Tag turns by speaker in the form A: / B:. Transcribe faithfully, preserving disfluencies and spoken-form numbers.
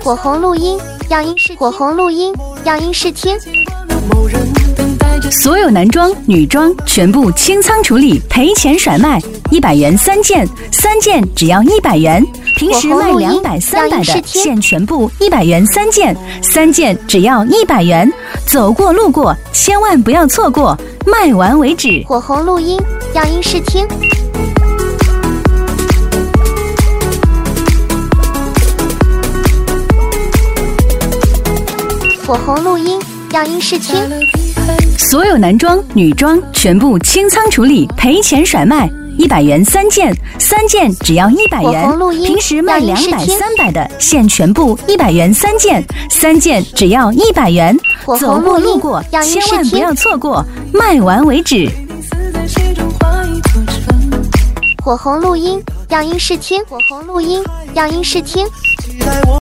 A: 火红录音，样音试火红录音，样音试听。
B: 所有男装、女装全部清仓处理，赔钱甩卖，一百元三件，三件只要一百元。平时卖两百、三百的，现全部一百元三件，三件只要一百元。走过路过，千万不要错过，卖完为止。
A: 火红录音，样音试听。火红录音，样音试听。
B: 所有男装、女装全部清仓处理，赔钱甩卖，一百元三件，三件只要一百元。平时卖两百、三百的，现全部一百元三件，三件只要一百元。走过路过，千万不要错过，卖完为止。
A: 火红录音，样音试听。火红录音，样音试听。